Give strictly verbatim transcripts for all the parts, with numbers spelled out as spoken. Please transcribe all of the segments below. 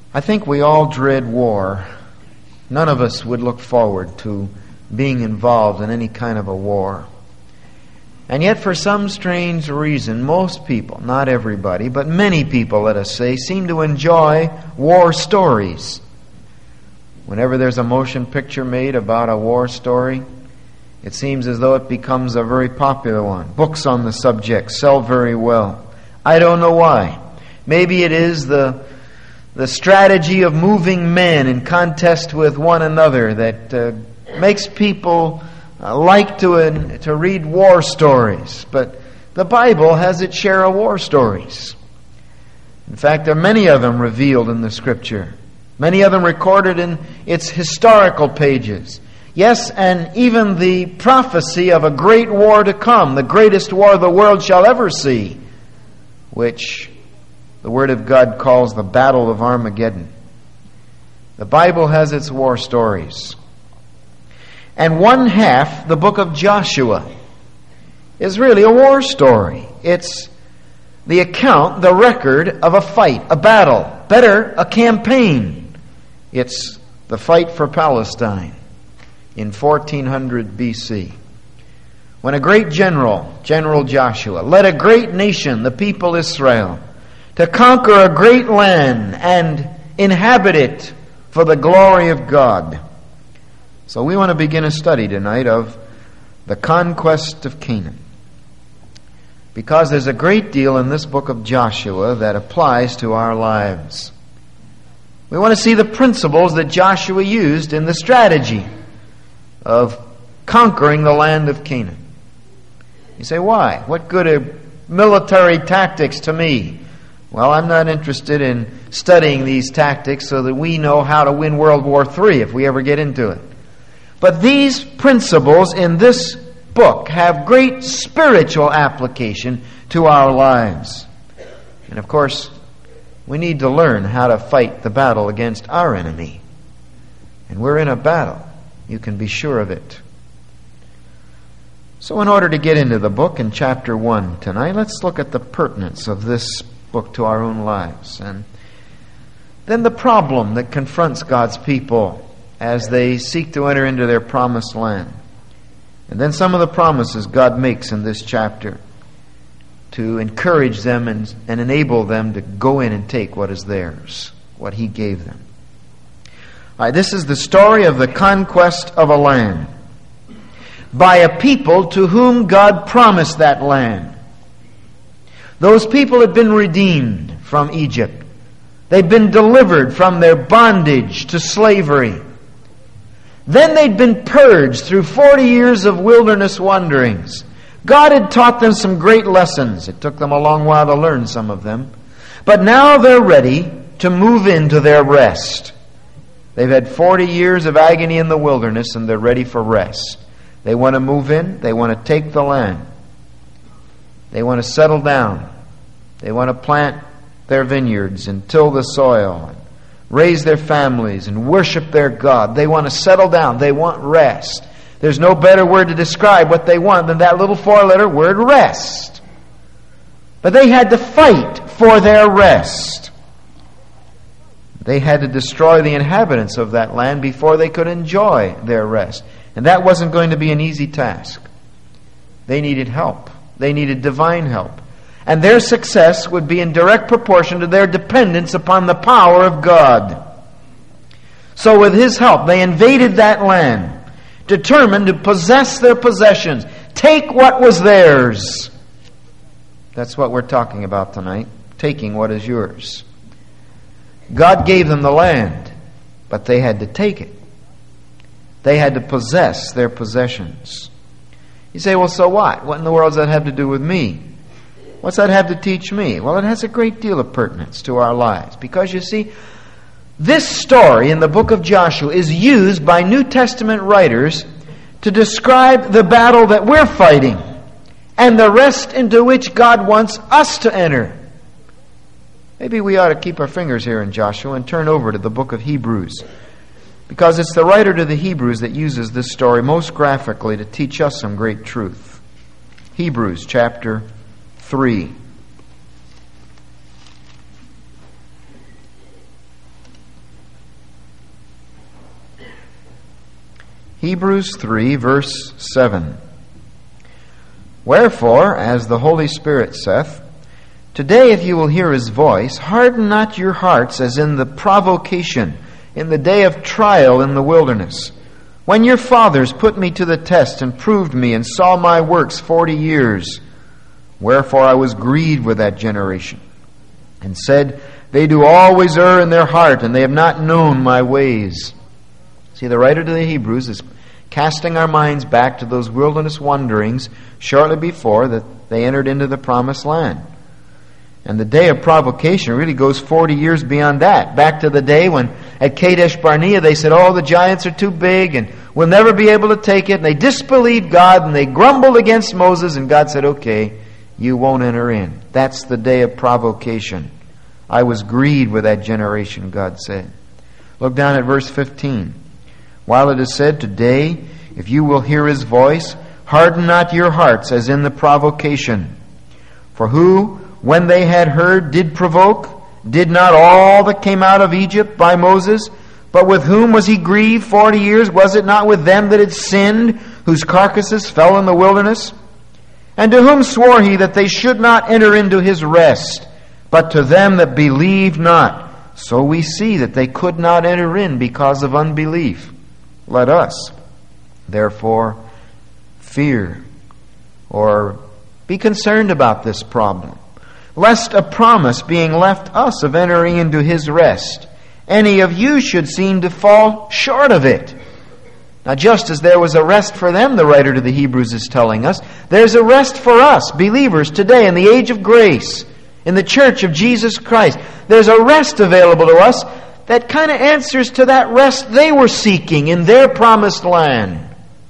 I think we all dread war. None of us would look forward to being involved in any kind of a war. And yet, for some strange reason, most people, not everybody, but many people, let us say, seem to enjoy war stories. Whenever there's a motion picture made about a war story, it seems as though it becomes a very popular one. Books on the subject sell very well. I don't know why. Maybe it is the the strategy of moving men in contest with one another that uh, makes people uh, like to uh, to read war stories. But the Bible has its share of war stories. In fact, there are many of them revealed in the Scripture. Many of them recorded in its historical pages. Yes, and even the prophecy of a great war to come, the greatest war the world shall ever see, which the Word of God calls the Battle of Armageddon. The Bible has its war stories. And one half, the book of Joshua, is really a war story. It's the account, the record of a fight, a battle, better, a campaign. It's the fight for Palestine in fourteen hundred B C, when a great general, General Joshua, led a great nation, the people Israel, to conquer a great land and inhabit it for the glory of God. So we want to begin a study tonight of the conquest of Canaan, because there's a great deal in this book of Joshua that applies to our lives. We want to see the principles that Joshua used in the strategy of conquering the land of Canaan. You say, why? What good are military tactics to me? Well, I'm not interested in studying these tactics so that we know how to win World War Three if we ever get into it. But these principles in this book have great spiritual application to our lives. And of course, we need to learn how to fight the battle against our enemy. And we're in a battle. You can be sure of it. So in order to get into the book in chapter one tonight, let's look at the pertinence of this book to our own lives. And then the problem that confronts God's people as they seek to enter into their promised land. And then some of the promises God makes in this chapter to encourage them and, and enable them to go in and take what is theirs, what He gave them. All right, this is the story of the conquest of a land by a people to whom God promised that land. Those people had been redeemed from Egypt. They'd been delivered from their bondage to slavery. Then they'd been purged through forty years of wilderness wanderings. God had taught them some great lessons. It took them a long while to learn some of them. But now they're ready to move into their rest. They've had forty years of agony in the wilderness, and they're ready for rest. They want to move in. They want to take the land. They want to settle down. They want to plant their vineyards and till the soil and raise their families and worship their God. They want to settle down. They want rest. There's no better word to describe what they want than that little four-letter word, rest. But they had to fight for their rest. They had to destroy the inhabitants of that land before they could enjoy their rest. And that wasn't going to be an easy task. They needed help. They needed divine help. And their success would be in direct proportion to their dependence upon the power of God. So with His help, they invaded that land, determined to possess their possessions, take what was theirs. That's what we're talking about tonight, taking what is yours. God gave them the land, but they had to take it. They had to possess their possessions. You say, well, so what? What in the world does that have to do with me? What's that have to teach me? Well, it has a great deal of pertinence to our lives. Because, you see, this story in the book of Joshua is used by New Testament writers to describe the battle that we're fighting and the rest into which God wants us to enter. Maybe we ought to keep our fingers here in Joshua and turn over to the book of Hebrews, because it's the writer to the Hebrews that uses this story most graphically to teach us some great truth. Hebrews chapter three. Hebrews three, verse seven. Wherefore, as the Holy Spirit saith, Today if you will hear His voice, harden not your hearts as in the provocation, in the day of trial in the wilderness, when your fathers put me to the test and proved me and saw my works forty years. Wherefore I was grieved with that generation, and said, They do always err in their heart, and they have not known my ways. See, the writer to the Hebrews is casting our minds back to those wilderness wanderings shortly before that they entered into the promised land. And the day of provocation really goes forty years beyond that. Back to the day when at Kadesh Barnea they said, oh, the giants are too big and we'll never be able to take it. And they disbelieved God and they grumbled against Moses. And God said, okay, you won't enter in. That's the day of provocation. I was grieved with that generation, God said. Look down at verse fifteen. While it is said, Today, if you will hear His voice, harden not your hearts as in the provocation. For who, when they had heard, did provoke? Did not all that came out of Egypt by Moses? But with whom was he grieved forty years? Was it not with them that had sinned, whose carcasses fell in the wilderness? And to whom swore he that they should not enter into his rest, but to them that believed not? So we see that they could not enter in because of unbelief. Let us, therefore, fear or be concerned about this problem, lest a promise being left us of entering into His rest, any of you should seem to fall short of it. Now, just as there was a rest for them, the writer to the Hebrews is telling us, there's a rest for us, believers, today in the age of grace, in the church of Jesus Christ. There's a rest available to us that kind of answers to that rest they were seeking in their promised land.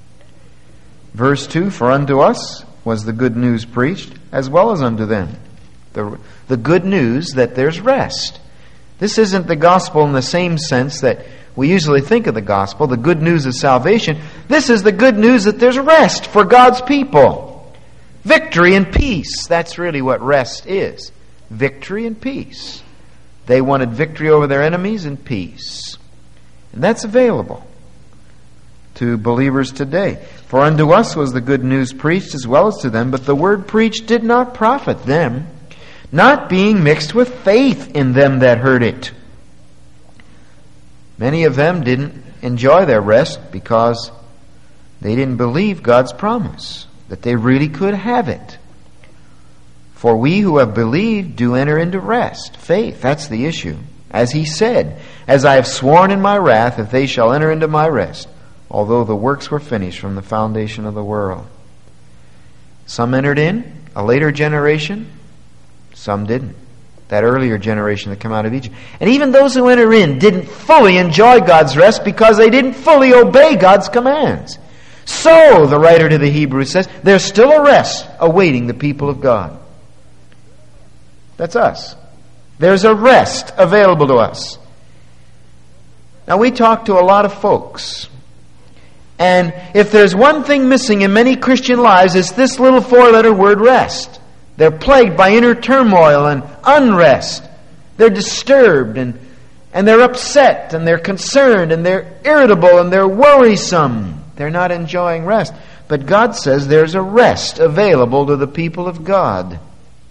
Verse two, For unto us was the good news preached, as well as unto them. The, the good news that there's rest. This isn't the gospel in the same sense that we usually think of the gospel, the good news of salvation. This is the good news that there's rest for God's people. Victory and peace. That's really what rest is. Victory and peace. They wanted victory over their enemies and peace. And that's available to believers today. For unto us was the good news preached as well as to them, but the word preached did not profit them, not being mixed with faith in them that heard it. Many of them didn't enjoy their rest because they didn't believe God's promise, that they really could have it. For we who have believed do enter into rest. Faith, that's the issue. As He said, As I have sworn in my wrath, that they shall enter into my rest, although the works were finished from the foundation of the world. Some entered in, a later generation. Some didn't. That earlier generation that came out of Egypt. And even those who enter in didn't fully enjoy God's rest because they didn't fully obey God's commands. So, the writer to the Hebrews says, there's still a rest awaiting the people of God. That's us. There's a rest available to us. Now, we talk to a lot of folks. And if there's one thing missing in many Christian lives, it's this little four-letter word, rest. They're plagued by inner turmoil and unrest. They're disturbed and, and they're upset and they're concerned and they're irritable and they're worrisome. They're not enjoying rest. But God says there's a rest available to the people of God.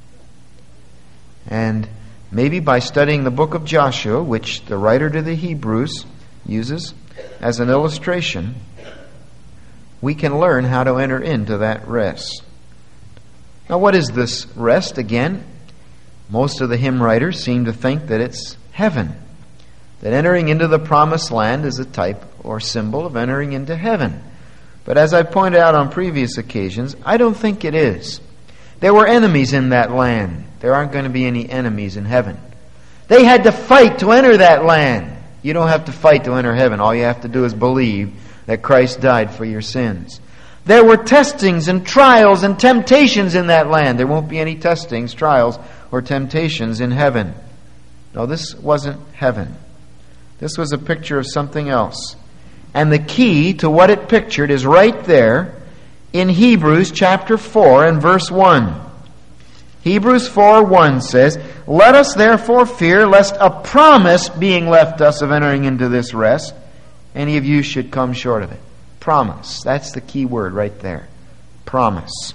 And maybe by studying the book of Joshua, which the writer to the Hebrews uses as an illustration, we can learn how to enter into that rest. Now, what is this rest? Again, most of the hymn writers seem to think that it's heaven. That entering into the promised land is a type or symbol of entering into heaven. But as I pointed out on previous occasions, I don't think it is. There were enemies in that land. There aren't going to be any enemies in heaven. They had to fight to enter that land. You don't have to fight to enter heaven. All you have to do is believe that Christ died for your sins. There were testings and trials and temptations in that land. There won't be any testings, trials, or temptations in heaven. No, this wasn't heaven. This was a picture of something else. And the key to what it pictured is right there in Hebrews chapter four and verse one. Hebrews four one says, Let us therefore fear, lest a promise being left us of entering into this rest, any of you should come short of it. Promise. That's the key word right there. Promise.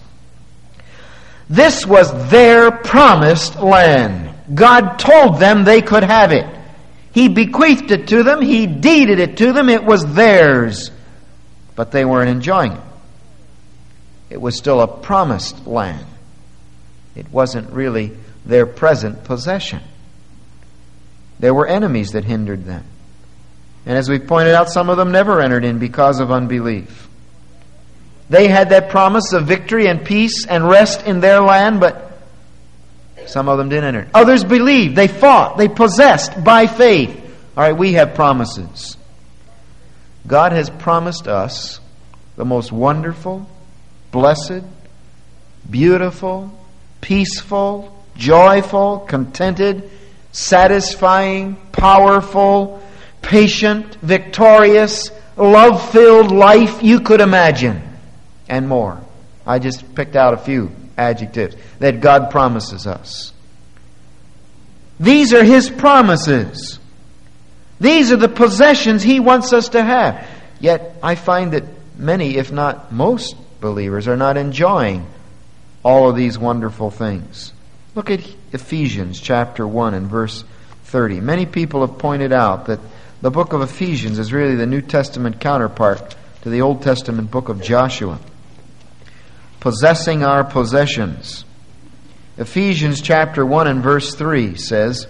This was their promised land. God told them they could have it. He bequeathed it to them. He deeded it to them. It was theirs. But they weren't enjoying it. It was still a promised land. It wasn't really their present possession. There were enemies that hindered them. And as we pointed out, some of them never entered in because of unbelief. They had that promise of victory and peace and rest in their land, but some of them didn't enter. Others believed. They fought. They possessed by faith. All right, we have promises. God has promised us the most wonderful, blessed, beautiful, peaceful, joyful, contented, satisfying, powerful, patient, victorious, love-filled life you could imagine, and more. I just picked out a few adjectives that God promises us. These are His promises. These are the possessions He wants us to have. Yet I find that many, if not most believers, are not enjoying all of these wonderful things. Look at Ephesians chapter one and verse thirty. Many people have pointed out that the book of Ephesians is really the New Testament counterpart to the Old Testament book of Joshua. Possessing our possessions. Ephesians chapter one and verse three says,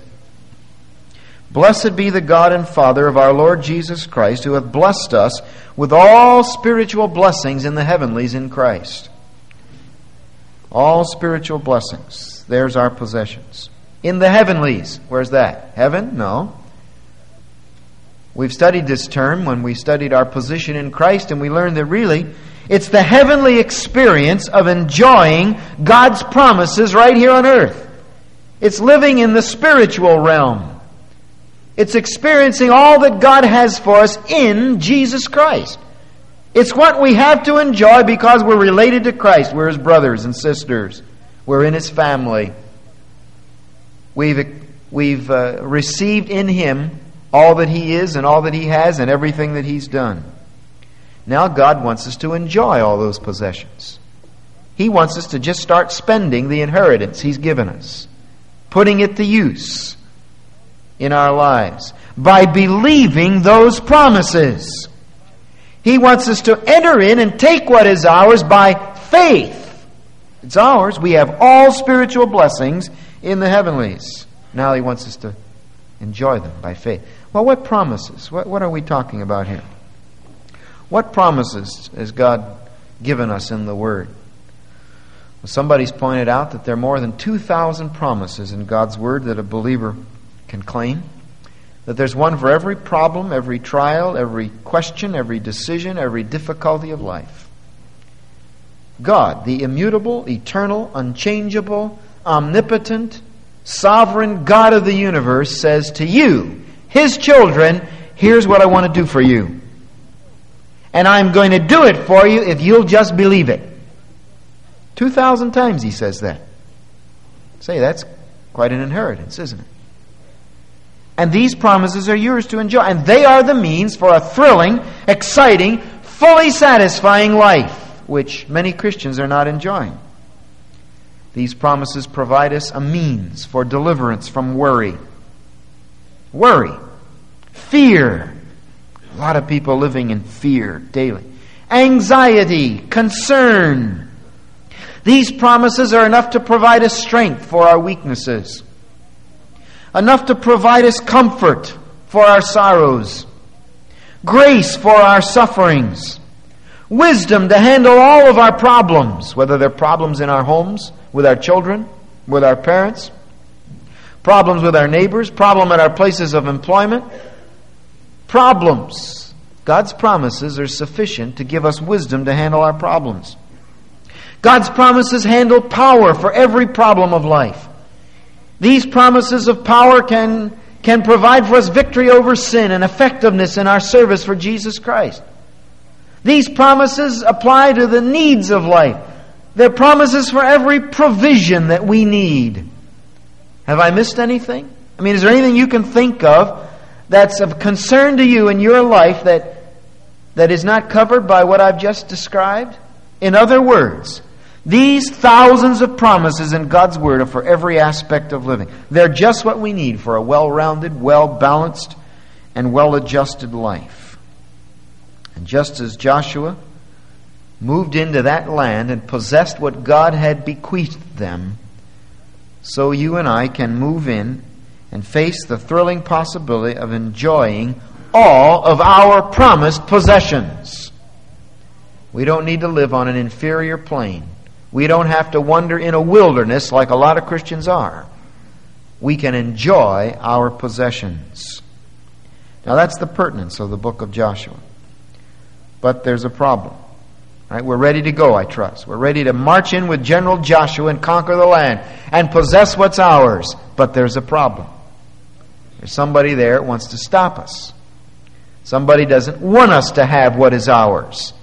Blessed be the God and Father of our Lord Jesus Christ, who hath blessed us with all spiritual blessings in the heavenlies in Christ. All spiritual blessings. There's our possessions. In the heavenlies. Where's that? Heaven? No. We've studied this term when we studied our position in Christ, and we learned that really it's the heavenly experience of enjoying God's promises right here on earth. It's living in the spiritual realm. It's experiencing all that God has for us in Jesus Christ. It's what we have to enjoy because we're related to Christ. We're His brothers and sisters. We're in His family. We've, we've uh, received in Him all that He is and all that He has and everything that He's done. Now God wants us to enjoy all those possessions. He wants us to just start spending the inheritance He's given us, putting it to use in our lives by believing those promises. He wants us to enter in and take what is ours by faith. It's ours. We have all spiritual blessings in the heavenlies. Now He wants us to enjoy them by faith. Well, what promises? What, what are we talking about here? What promises has God given us in the Word? Well, somebody's pointed out that there are more than two thousand promises in God's Word that a believer can claim. That there's one for every problem, every trial, every question, every decision, every difficulty of life. God, the immutable, eternal, unchangeable, omnipotent, sovereign God of the universe, says to you, His children, here's what I want to do for you. And I'm going to do it for you if you'll just believe it. Two thousand times He says that. Say, that's quite an inheritance, isn't it? And these promises are yours to enjoy. And they are the means for a thrilling, exciting, fully satisfying life, which many Christians are not enjoying. These promises provide us a means for deliverance from worry. Worry. Fear. A lot of people living in fear daily. Anxiety. Concern. These promises are enough to provide us strength for our weaknesses. Enough to provide us comfort for our sorrows. Grace for our sufferings. Wisdom to handle all of our problems, whether they're problems in our homes, with our children, with our parents, problems with our neighbors, problem at our places of employment. Problems. God's promises are sufficient to give us wisdom to handle our problems. God's promises handle power for every problem of life. These promises of power can, can provide for us victory over sin and effectiveness in our service for Jesus Christ. These promises apply to the needs of life. They're promises for every provision that we need. Have I missed anything? I mean, is there anything you can think of that's of concern to you in your life that that is not covered by what I've just described? In other words, these thousands of promises in God's Word are for every aspect of living. They're just what we need for a well-rounded, well-balanced, and well-adjusted life. And just as Joshua moved into that land and possessed what God had bequeathed them, so you and I can move in and face the thrilling possibility of enjoying all of our promised possessions. We don't need to live on an inferior plane. We don't have to wander in a wilderness like a lot of Christians are. We can enjoy our possessions. Now that's the pertinence of the book of Joshua. But there's a problem. Right? We're ready to go, I trust. We're ready to march in with General Joshua and conquer the land and possess what's ours. But there's a problem. There's somebody there that wants to stop us. Somebody doesn't want us to have what is ours.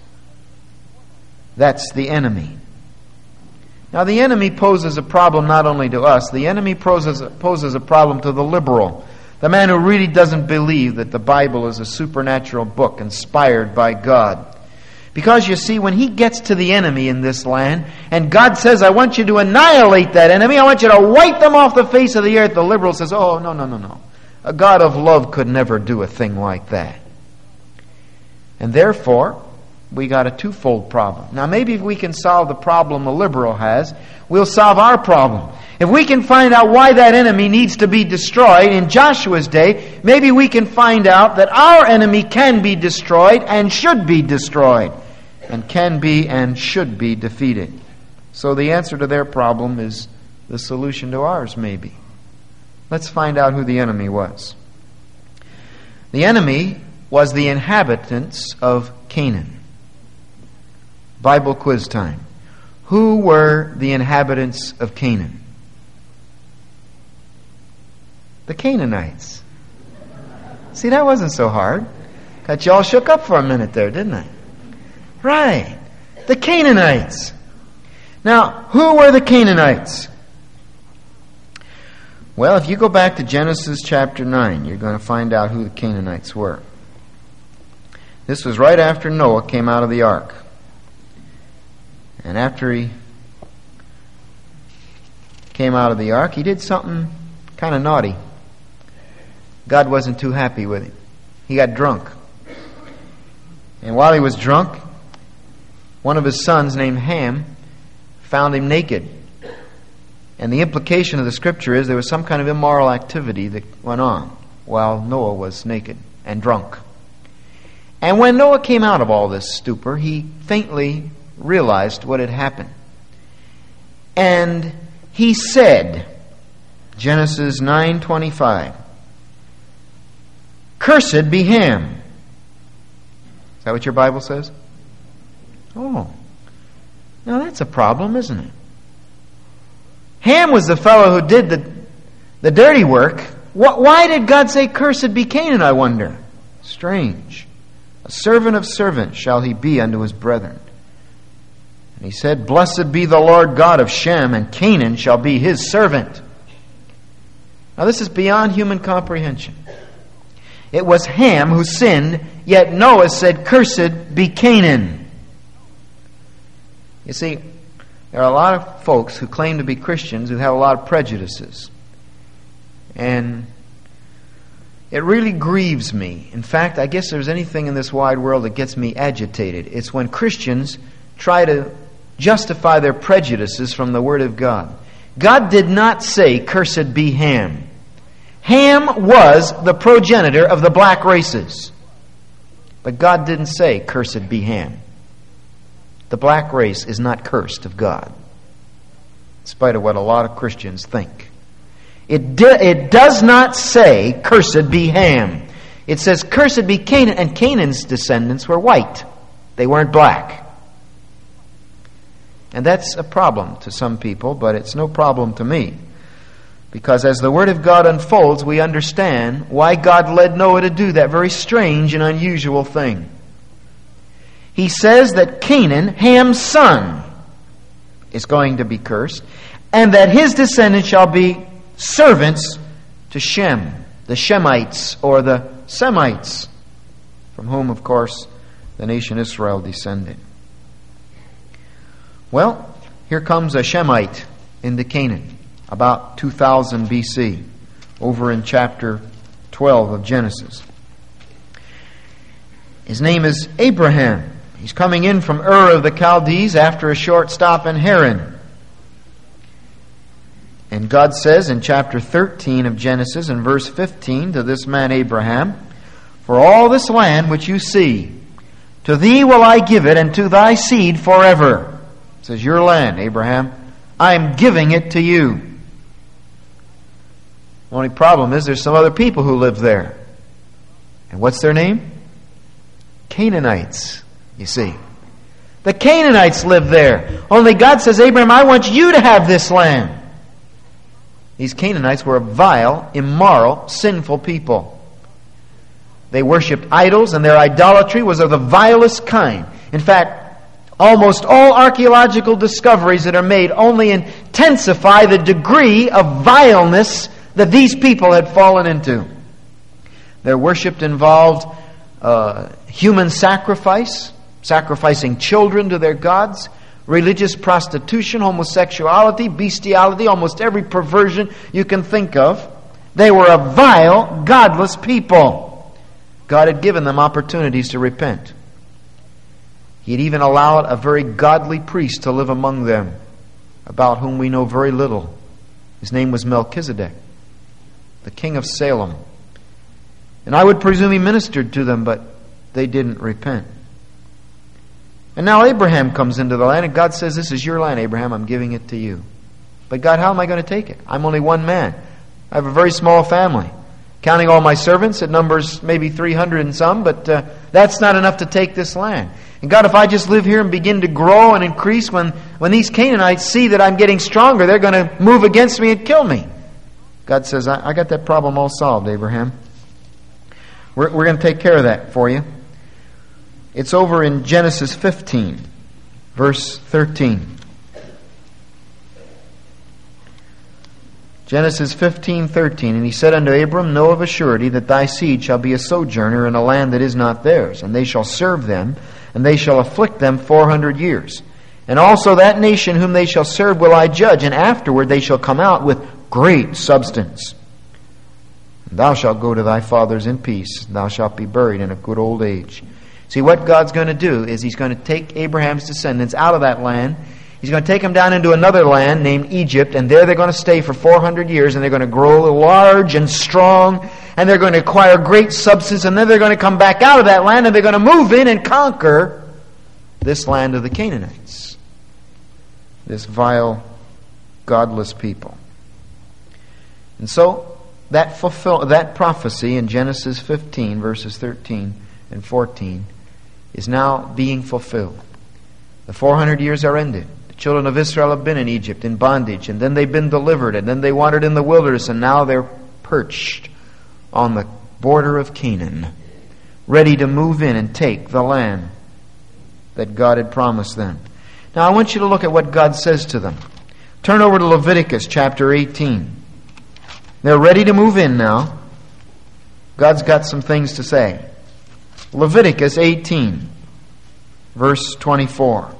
That's the enemy. Now the enemy poses a problem not only to us, the enemy poses, poses a problem to the liberal, the man who really doesn't believe that the Bible is a supernatural book inspired by God. Because you see, when he gets to the enemy in this land, and God says, I want you to annihilate that enemy, I want you to wipe them off the face of the earth, the liberal says, oh, no, no, no, no. A God of love could never do a thing like that. And therefore, we got a twofold problem. Now, maybe if we can solve the problem the liberal has, we'll solve our problem. If we can find out why that enemy needs to be destroyed in Joshua's day, maybe we can find out that our enemy can be destroyed and should be destroyed, and can be and should be defeated. So the answer to their problem is the solution to ours, maybe. Let's find out who the enemy was. The enemy was the inhabitants of Canaan. Bible quiz time. Who were the inhabitants of Canaan? The Canaanites. See, that wasn't so hard. Got you all shook up for a minute there, didn't I? Right. The Canaanites. Now, who were the Canaanites? Well, if you go back to Genesis chapter nine, you're going to find out who the Canaanites were. This was right after Noah came out of the ark. And after he came out of the ark, he did something kind of naughty. God wasn't too happy with him. He got drunk. And while he was drunk, one of his sons named Ham found him naked. And the implication of the scripture is there was some kind of immoral activity that went on while Noah was naked and drunk. And when Noah came out of all this stupor, he faintly realized what had happened. And he said, Genesis nine twenty-five, "Cursed be Ham." Is that what your Bible says? Oh. Now that's a problem, isn't it? Ham was the fellow who did the, the dirty work. Why did God say, "Cursed be Canaan," I wonder? Strange. A servant of servants shall he be unto his brethren. And he said, "Blessed be the Lord God of Shem, and Canaan shall be his servant." Now this is beyond human comprehension. It was Ham who sinned, yet Noah said, "Cursed be Canaan." You see, there are a lot of folks who claim to be Christians who have a lot of prejudices. And it really grieves me. In fact, I guess if there's anything in this wide world that gets me agitated, it's when Christians try to justify their prejudices from the Word of God. God did not say, "Cursed be Ham." Ham was the progenitor of the black races. But God didn't say, "Cursed be Ham." The black race is not cursed of God, in spite of what a lot of Christians think. It, di- it does not say, "Cursed be Ham." It says, "Cursed be Canaan," and Canaan's descendants were white. They weren't black. And that's a problem to some people, but it's no problem to me. Because as the Word of God unfolds, we understand why God led Noah to do that very strange and unusual thing. He says that Canaan, Ham's son, is going to be cursed, and that his descendants shall be servants to Shem, the Shemites or the Semites, from whom, of course, the nation Israel descended. Well, here comes a Shemite into Canaan, about two thousand B C, over in chapter twelve of Genesis. His name is Abraham. He's coming in from Ur of the Chaldees after a short stop in Haran. And God says in chapter thirteen of Genesis, in verse fifteen, to this man Abraham, "For all this land which you see, to thee will I give it, and to thy seed forever." It says, "Your land, Abraham, I am giving it to you." The only problem is there's some other people who live there. And what's their name? Canaanites, you see. The Canaanites live there. Only God says, "Abraham, I want you to have this land." These Canaanites were a vile, immoral, sinful people. They worshipped idols, and their idolatry was of the vilest kind. In fact, almost all archaeological discoveries that are made only intensify the degree of vileness that these people had fallen into. Their worship involved uh, human sacrifice, sacrificing children to their gods, religious prostitution, homosexuality, bestiality, almost every perversion you can think of. They were a vile, godless people. God had given them opportunities to repent. He had even allowed a very godly priest to live among them, about whom we know very little. His name was Melchizedek, the king of Salem. And I would presume he ministered to them, but they didn't repent. And now Abraham comes into the land, and God says, "This is your land, Abraham. I'm giving it to you." But God, how am I going to take it? I'm only one man. I have a very small family. Counting all my servants, it numbers maybe three hundred and some, but uh, that's not enough to take this land. And God, if I just live here and begin to grow and increase, when, when these Canaanites see that I'm getting stronger, they're going to move against me and kill me. God says, I, I got that problem all solved, Abraham. We're, we're going to take care of that for you. It's over in Genesis fifteen, verse thirteen. Genesis fifteen thirteen. "And he said unto Abram, Know of a surety that thy seed shall be a sojourner in a land that is not theirs, and they shall serve them, and they shall afflict them four hundred years. And also that nation whom they shall serve will I judge, and afterward they shall come out with great substance. And thou shalt go to thy fathers in peace, and thou shalt be buried in a good old age." See, what God's going to do is He's going to take Abraham's descendants out of that land. He's going to take them down into another land named Egypt, and there they're going to stay for four hundred years, and they're going to grow large and strong, and they're going to acquire great substance, and then they're going to come back out of that land, and they're going to move in and conquer this land of the Canaanites, this vile, godless people. And so, that fulfill that prophecy in Genesis fifteen, verses thirteen and fourteen, is now being fulfilled. The four hundred years are ended. The children of Israel have been in Egypt in bondage, and then they've been delivered, and then they wandered in the wilderness, and now they're perched on the border of Canaan, ready to move in and take the land that God had promised them. Now I want you to look at what God says to them. Turn over to Leviticus chapter eighteen. They're ready to move in now. God's got some things to say. Leviticus eighteen, verse twenty-four.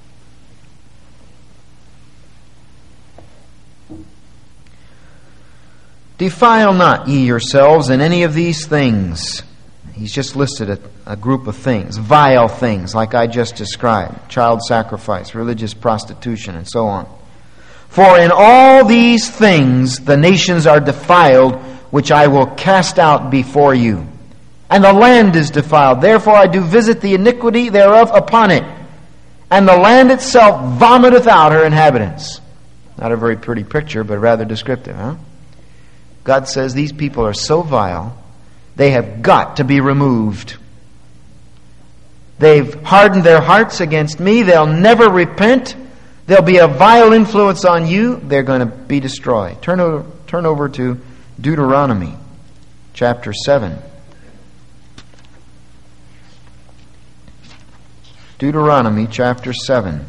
"Defile not ye yourselves in any of these things." He's just listed a, a group of things, vile things like I just described, child sacrifice, religious prostitution, and so on. "For in all these things the nations are defiled, which I will cast out before you. And the land is defiled. Therefore I do visit the iniquity thereof upon it. And the land itself vomiteth out her inhabitants." Not a very pretty picture, but rather descriptive, huh? God says these people are so vile, they have got to be removed. They've hardened their hearts against me. They'll never repent. There'll be a vile influence on you. They're going to be destroyed. Turn over, turn over to Deuteronomy chapter seven. Deuteronomy chapter seven.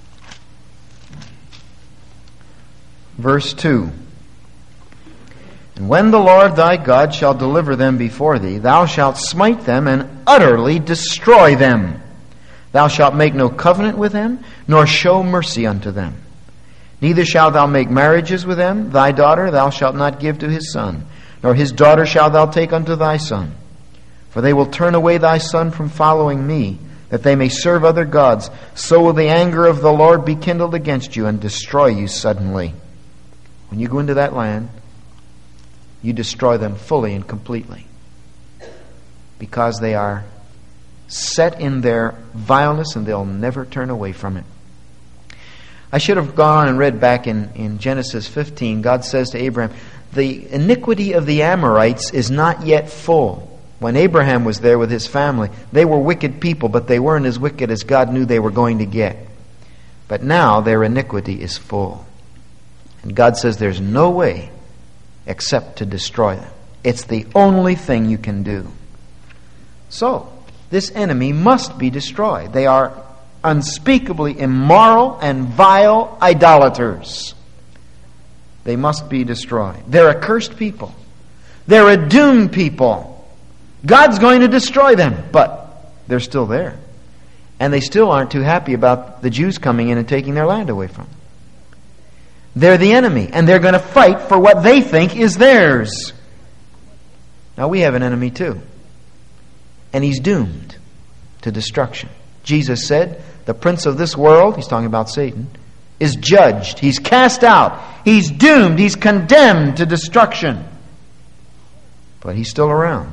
Verse two. And when the Lord thy God shall deliver them before thee, thou shalt smite them and utterly destroy them. Thou shalt make no covenant with them, nor show mercy unto them. Neither shalt thou make marriages with them. Thy daughter thou shalt not give to his son, nor his daughter shalt thou take unto thy son. For they will turn away thy son from following me, that they may serve other gods. So will the anger of the Lord be kindled against you, and destroy you suddenly. When you go into that land, you destroy them fully and completely, because they are set in their vileness and they'll never turn away from it. I should have gone and read back in, in Genesis fifteen. God says to Abraham, the iniquity of the Amorites is not yet full. When Abraham was there with his family, they were wicked people, but they weren't as wicked as God knew they were going to get. But now their iniquity is full. And God says there's no way except to destroy them. It's the only thing you can do. So, this enemy must be destroyed. They are unspeakably immoral and vile idolaters. They must be destroyed. They're a cursed people. They're a doomed people. God's going to destroy them, but they're still there. And they still aren't too happy about the Jews coming in and taking their land away from them. They're the enemy, and they're going to fight for what they think is theirs. Now we have an enemy too. And he's doomed to destruction. Jesus said, the prince of this world, he's talking about Satan, is judged. He's cast out. He's doomed. He's condemned to destruction. But he's still around.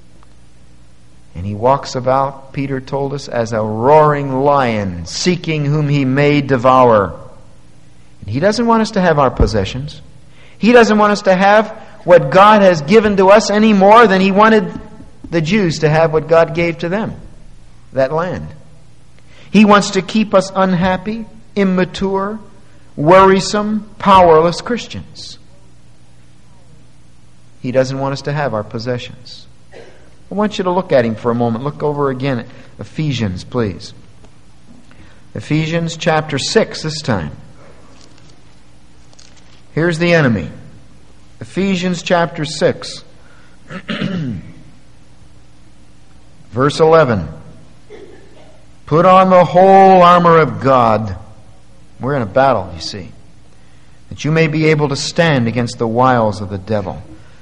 And he walks about, Peter told us, as a roaring lion, seeking whom he may devour. And he doesn't want us to have our possessions. He doesn't want us to have what God has given to us any more than he wanted the Jews to have what God gave to them, that land. He wants to keep us unhappy, immature, worrisome, powerless Christians. He doesn't want us to have our possessions. I want you to look at him for a moment. Look over again at Ephesians, please. Ephesians chapter six this time. Here's the enemy. Ephesians chapter six. Verse eleven. Put on the whole armor of God. We're in a battle, you see. That you may be able to stand against the wiles of the devil.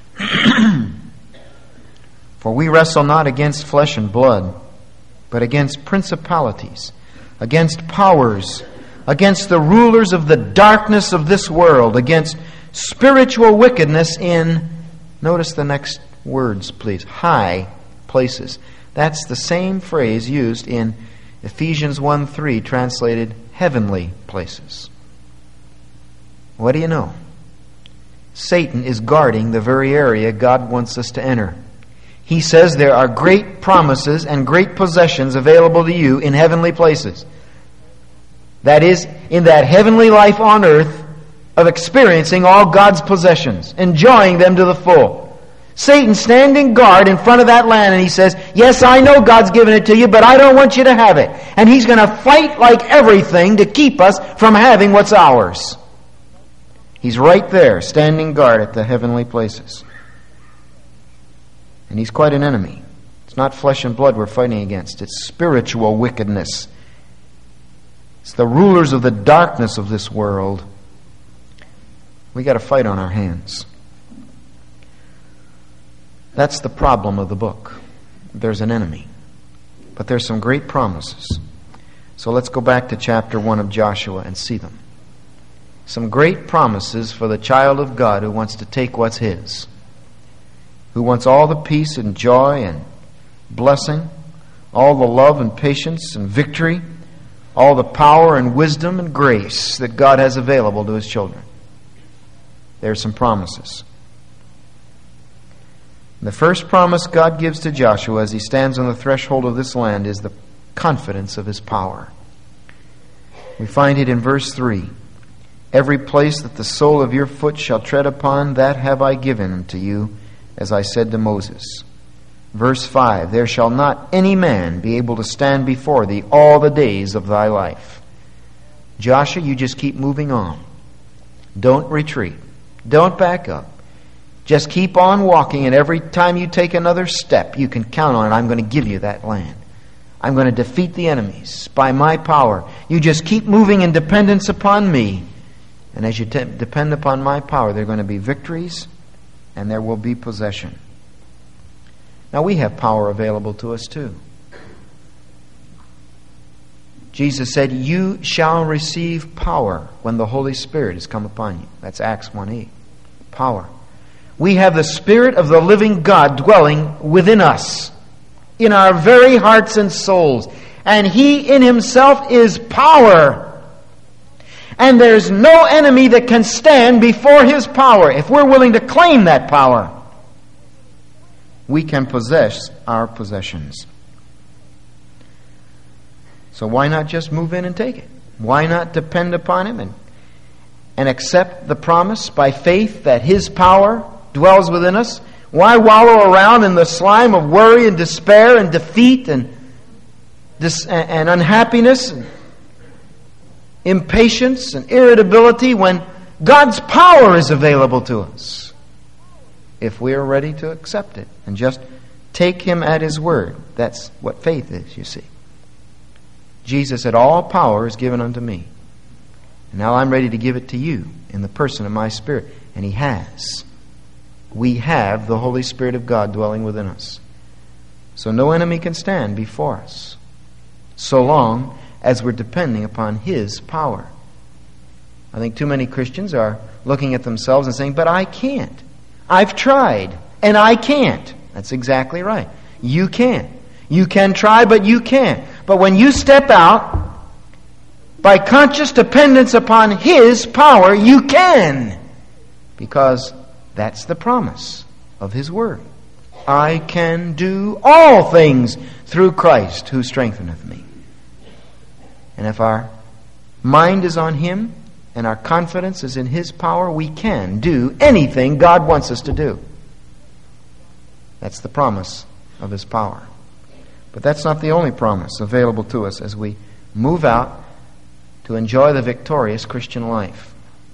For we wrestle not against flesh and blood, but against principalities, against powers, against the rulers of the darkness of this world, against spiritual wickedness in, notice the next words, please, high places. That's the same phrase used in Ephesians one three, translated heavenly places. What do you know? Satan is guarding the very area God wants us to enter. He says there are great promises and great possessions available to you in heavenly places. That is, in that heavenly life on earth of experiencing all God's possessions, enjoying them to the full. Satan standing guard in front of that land, and he says, yes, I know God's given it to you, but I don't want you to have it. And he's going to fight like everything to keep us from having what's ours. He's right there, standing guard at the heavenly places. And he's quite an enemy. It's not flesh and blood we're fighting against. It's spiritual wickedness. It's the rulers of the darkness of this world. We got a fight on our hands. That's the problem of the book. There's an enemy. But there's some great promises. So let's go back to chapter one of Joshua and see them. Some great promises for the child of God who wants to take what's his. Who wants all the peace and joy and blessing, all the love and patience and victory, all the power and wisdom and grace that God has available to his children. There are some promises. The first promise God gives to Joshua as he stands on the threshold of this land is the confidence of his power. We find it in verse three. Every place that the sole of your foot shall tread upon, that have I given unto you, as I said to Moses. Verse five. There shall not any man be able to stand before thee all the days of thy life. Joshua, you just keep moving on. Don't retreat. Don't back up. Just keep on walking, and every time you take another step, you can count on it. I'm going to give you that land. I'm going to defeat the enemies by my power. You just keep moving in dependence upon me. And as you te- depend upon my power, there are going to be victories and there will be possession. Now we have power available to us too. Jesus said, you shall receive power when the Holy Spirit has come upon you. That's Acts one eight. Power. We have the Spirit of the living God dwelling within us, in our very hearts and souls. And He in Himself is power. And there's no enemy that can stand before His power. If we're willing to claim that power, we can possess our possessions. So why not just move in and take it? Why not depend upon Him and, and accept the promise by faith that His power dwells within us? Why wallow around in the slime of worry and despair and defeat and, dis- and unhappiness and impatience and irritability when God's power is available to us? If we are ready to accept it and just take Him at His word. That's what faith is, you see. Jesus said, all power is given unto me. And now I'm ready to give it to you in the person of my Spirit. And He has. We have the Holy Spirit of God dwelling within us. So no enemy can stand before us, so long as we're depending upon His power. I think too many Christians are looking at themselves and saying, but I can't. I've tried, and I can't. That's exactly right. You can. You can try, but you can't. But when you step out by conscious dependence upon His power, you can. Because that's the promise of His Word. I can do all things through Christ who strengtheneth me. And if our mind is on Him and our confidence is in His power, we can do anything God wants us to do. That's the promise of His power. But that's not the only promise available to us as we move out to enjoy the victorious Christian life.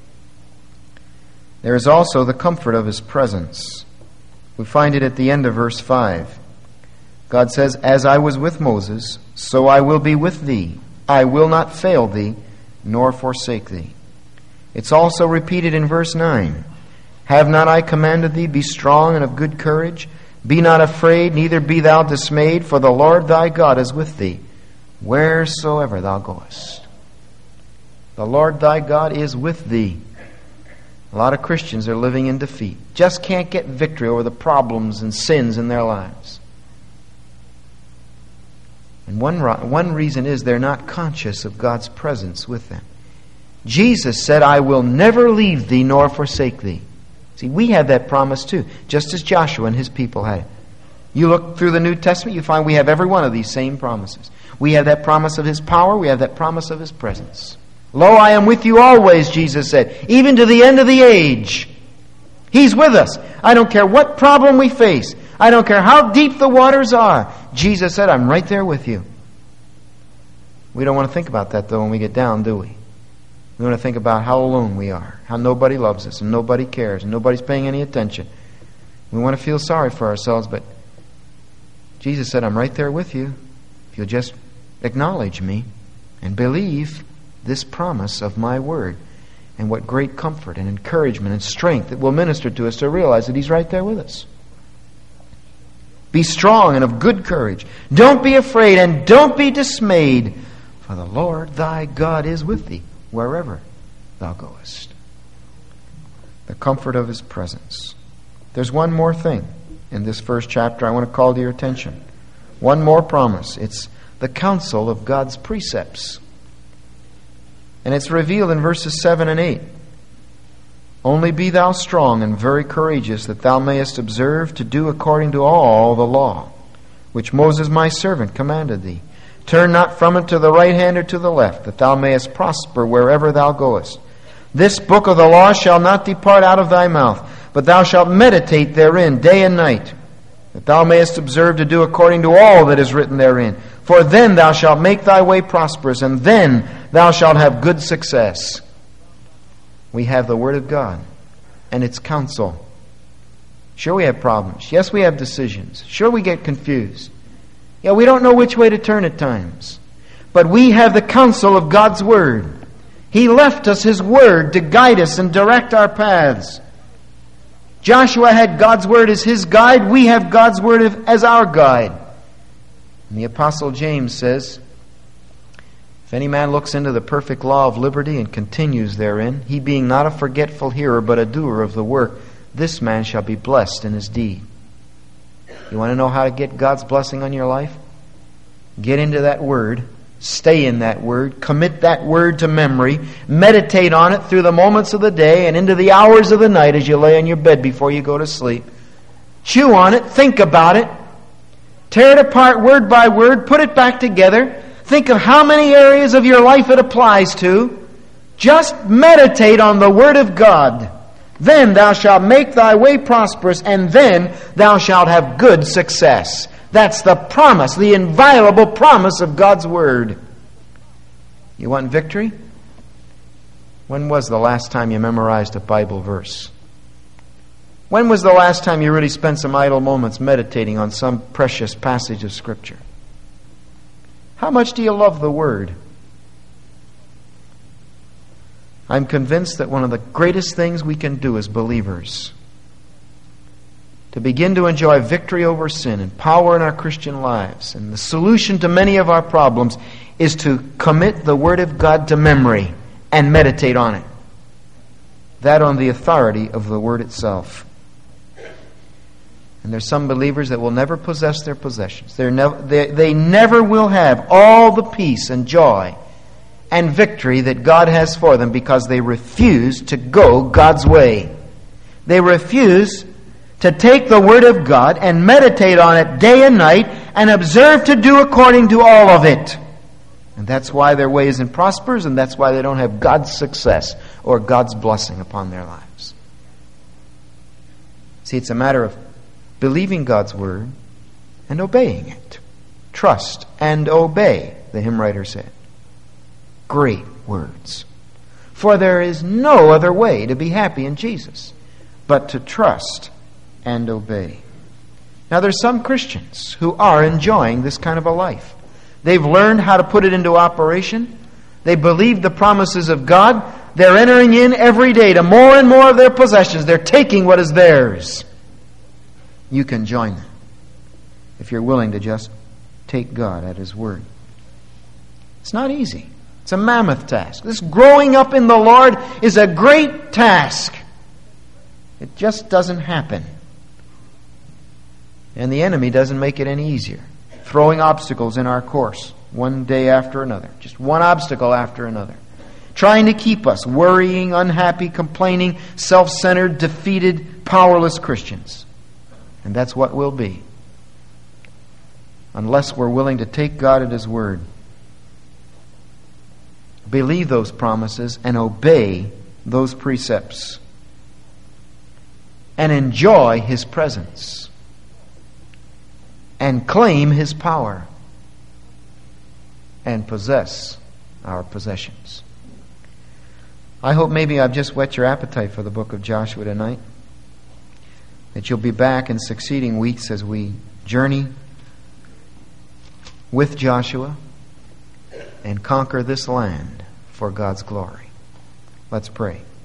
There is also the comfort of His presence. We find it at the end of verse five. God says, as I was with Moses, so I will be with thee. I will not fail thee, nor forsake thee. It's also repeated in verse nine. Have not I commanded thee, be strong and of good courage? Be not afraid, neither be thou dismayed, for the Lord thy God is with thee, wheresoever thou goest. The Lord thy God is with thee. A lot of Christians are living in defeat. Just can't get victory over the problems and sins in their lives. And one, one reason is they're not conscious of God's presence with them. Jesus said, I will never leave thee nor forsake thee. See, we have that promise too, just as Joshua and his people had it. You look through the New Testament, you find we have every one of these same promises. We have that promise of His power, we have that promise of His presence. Lo, I am with you always, Jesus said, even to the end of the age. He's with us. I don't care what problem we face. I don't care how deep the waters are. Jesus said, I'm right there with you. We don't want to think about that, though, when we get down, do we? We want to think about how alone we are, how nobody loves us, and nobody cares, and nobody's paying any attention. We want to feel sorry for ourselves, but Jesus said, I'm right there with you. If you'll just acknowledge me and believe this promise of my word, and what great comfort and encouragement and strength it will minister to us to realize that He's right there with us. Be strong and of good courage. Don't be afraid and don't be dismayed, for the Lord thy God is with thee wherever thou goest. The comfort of His presence. There's one more thing in this first chapter I want to call to your attention. One more promise. It's the counsel of God's precepts. And it's revealed in verses seven and eight. Only be thou strong and very courageous, that thou mayest observe to do according to all the law, which Moses my servant commanded thee. Turn not from it to the right hand or to the left, that thou mayest prosper wherever thou goest. This book of the law shall not depart out of thy mouth, but thou shalt meditate therein day and night, that thou mayest observe to do according to all that is written therein. For then thou shalt make thy way prosperous, and then thou shalt have good success. We have the Word of God and its counsel. Sure, we have problems. Yes, we have decisions. Sure, we get confused. Yeah, we don't know which way to turn at times. But we have the counsel of God's Word. He left us His Word to guide us and direct our paths. Joshua had God's Word as his guide. We have God's Word as our guide. And the Apostle James says, if any man looks into the perfect law of liberty and continues therein, he being not a forgetful hearer but a doer of the work, this man shall be blessed in his deed. You want to know how to get God's blessing on your life? Get into that Word. Stay in that Word. Commit that Word to memory. Meditate on it through the moments of the day and into the hours of the night as you lay on your bed before you go to sleep. Chew on it. Think about it. Tear it apart word by word. Put it back together. Think of how many areas of your life it applies to. Just meditate on the Word of God. Then thou shalt make thy way prosperous, and then thou shalt have good success. That's the promise, the inviolable promise of God's Word. You want victory? When was the last time you memorized a Bible verse? When was the last time you really spent some idle moments meditating on some precious passage of Scripture? How much do you love the Word? I'm convinced that one of the greatest things we can do as believers to begin to enjoy victory over sin and power in our Christian lives, and the solution to many of our problems, is to commit the Word of God to memory and meditate on it. That on the authority of the Word itself. And there's some believers that will never possess their possessions. They're never, they, they never will have all the peace and joy and victory that God has for them because they refuse to go God's way. They refuse to take the Word of God and meditate on it day and night and observe to do according to all of it. And that's why their way isn't prosperous, and that's why they don't have God's success or God's blessing upon their lives. See, it's a matter of believing God's Word and obeying it. Trust and obey, the hymn writer said. Great words. For there is no other way to be happy in Jesus but to trust and obey. Now there's some Christians who are enjoying this kind of a life. They've learned how to put it into operation. They believe the promises of God. They're entering in every day to more and more of their possessions. They're taking what is theirs. You can join them if you're willing to just take God at His word. It's not easy. It's a mammoth task. This growing up in the Lord is a great task. It just doesn't happen. And the enemy doesn't make it any easier. Throwing obstacles in our course, one day after another. Just one obstacle after another. Trying to keep us worrying, unhappy, complaining, self-centered, defeated, powerless Christians. And that's what we'll be. Unless we're willing to take God at His word. Believe those promises and obey those precepts. And enjoy His presence. And claim His power. And possess our possessions. I hope maybe I've just whet your appetite for the book of Joshua tonight. That you'll be back in succeeding weeks as we journey with Joshua and conquer this land for God's glory. Let's pray.